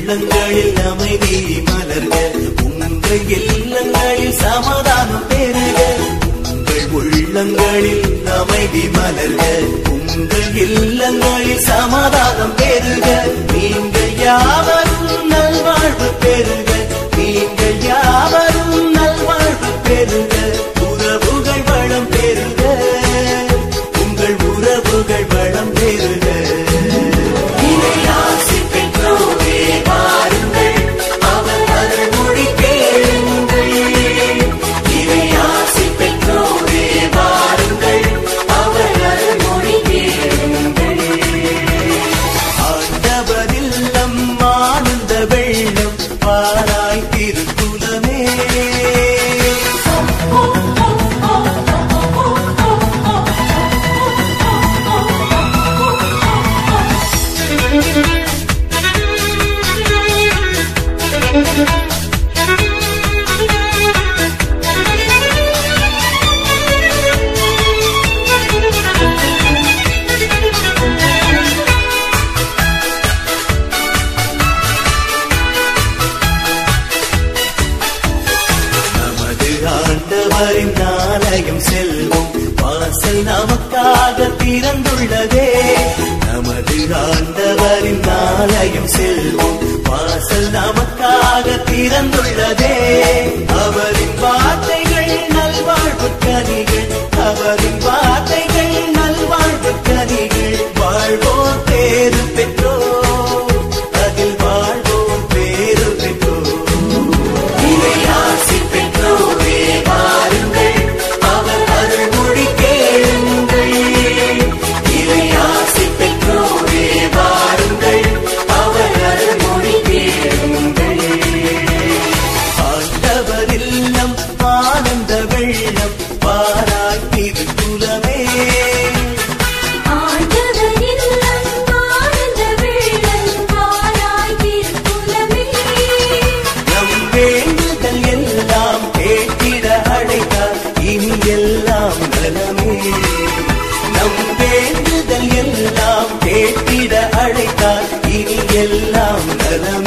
உள்ளங்களில் அமைதி மலர்க, உங்கள் இல்லங்களில் சமாதானம் பெருக. உங்கள் உள்ளங்களில் அமைதி மலர்க, உங்கள் இல்லங்களில் சமாதானம் பெருக. நீங்கள் யாவரும் நல்வாழ்வு பெறுக, நீங்கள் யாவரும் நல்வாழ்வு பெறுக. உறவுகள் வளம் பெறுக, உங்கள் உறவுகள் வளம் பெறுக. இறையாசி பெற்றோரே வாருங்கள், அவர் அருள்மொழி கேளுங்கள். இறையாசி பெற்றோரே வாருங்கள், அவர் அருள்மொழி கேளுங்கள். ஆண்டவரில் நம் ஆனந்த வெள்ளம் பாராய் திருக்குலமே. ஆண்டவரின் ஆலயம் செல்வோம், வாசல் நமக்காக திறந்துள்ளதே. நமது ஆண்டவரின் ஆலயம் செல்வோம், வாசல் நமக்காக திறந்துள்ளதே. அவரின் வார்த்தைகள் நல்வாழ்வு கனிகள், அவரின் வார்த்தைகள் நல்வாழ்வு கனிகள். வாழ்வோர் பேறு பெற்றோர், அதில் வாழ்வோர் பேறு பெற்றோர். இறையாசி பெற்றோரே வாருங்கள், அவர் அருள்மொழி கேளுங்கள். இறையாசி பெற்றோரே வாருங்கள், அவர் அருள்மொழி கேளுங்கள். ஆண்டவரில் நம் ஆனந்த வெள்ளம் பாராய் திருக்குலமே. வேண்டுதல் எல்லாம் கேட்டிட அழைத்தார், இனி எல்லாம் நலமே. நம் வேண்டுதல் எல்லாம் கேட்டிட அழைத்தார், இனி எல்லாம் நலமே.